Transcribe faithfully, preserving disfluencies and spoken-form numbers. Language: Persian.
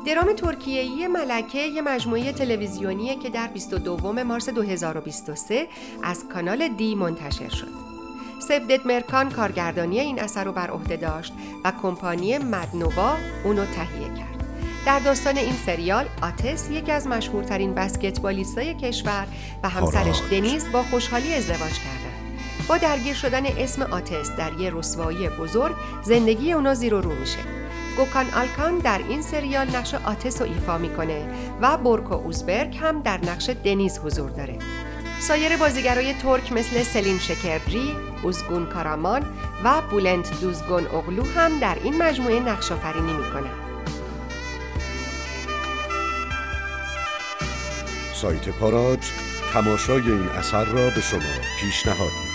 درام ترکیه‌ای ملکه یه مجموعه تلویزیونیه که در بیست و دوم مارس دو هزار و بیست و سه از کانال دی منتشر شد. سفدت مرکان کارگردانی این اثر رو بر عهده داشت و کمپانی مدنووا اونو تهیه کرد. در داستان این سریال آتس یکی از مشهورترین بسکتبالیستای کشور و همسرش دنیز با خوشحالی ازدواج کردند. با درگیر شدن اسم آتس در یه رسوایی بزرگ زندگی اونا زیر و رو میشه. گوکان آلکان در این سریال نقش آتس رو ایفا میکنه و بورکو اوزبرگ هم در نقش دنیز حضور داره. سایر بازیگرای ترک مثل سلین شکرجی، اوزگون کارامان و بولند دوزگون اغلو هم در این مجموعه نقش آفرینی میکنن. سایت پاراج تماشای این اثر را به شما پیشنهاد می‌کند.